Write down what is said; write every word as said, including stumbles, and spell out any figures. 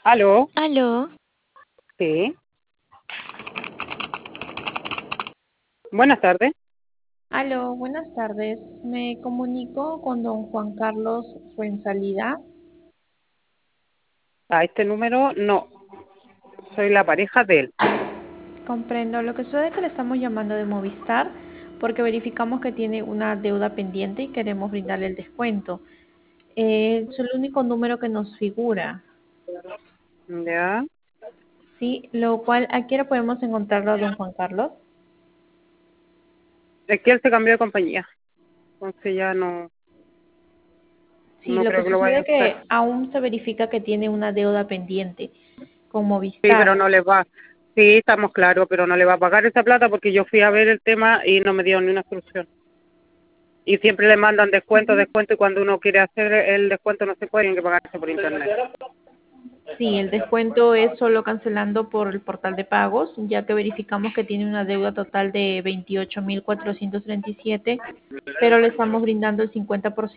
Aló, Aló, sí, buenas tardes. Aló, buenas tardes. Me comunico con don Juan Carlos Fuensalida. A este número no, soy la pareja de él. Comprendo. Lo que sucede es que le estamos llamando de Movistar porque verificamos que tiene una deuda pendiente y queremos brindarle el descuento. Eh, es el único número que nos figura, Ya, ¿sí? Lo cual, ¿a qué hora podemos encontrarlo a don Juan Carlos? es que él se cambió de compañía, entonces ya no, Sí, no lo que creo que lo vaya sucede a es que estar. aún se verifica que tiene una deuda pendiente con Sí, pero Movistar. no le va. Sí, estamos claros, pero no le va a pagar esa plata porque yo fui a ver el tema y no me dieron ni una solución. Y siempre le mandan descuento, Ujú. descuento, y cuando uno quiere hacer el descuento no se puede, tiene que pagarse por internet. Sí, el descuento es solo cancelando por el portal de pagos, ya que verificamos que tiene una deuda total de veintiocho mil cuatrocientos treinta y siete, pero le estamos brindando el cincuenta por ciento